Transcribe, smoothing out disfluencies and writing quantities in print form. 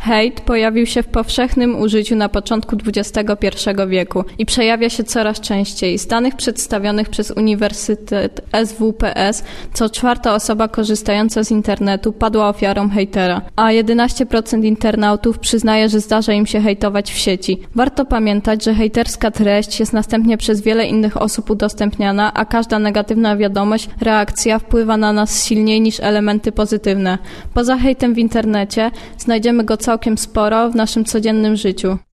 Hejt pojawił się w powszechnym użyciu na początku XXI wieku i przejawia się coraz częściej. Z danych przedstawionych przez Uniwersytet SWPS, co 4. osoba korzystająca z internetu padła ofiarą hejtera, a 11% internautów przyznaje, że zdarza im się hejtować w sieci. Warto pamiętać, że hejterska treść jest następnie przez wiele innych osób udostępniana, a każda negatywna wiadomość, reakcja wpływa na nas silniej niż elementy pozytywne. Poza hejtem w internecie znajdziemy go całkiem sporo w naszym codziennym życiu.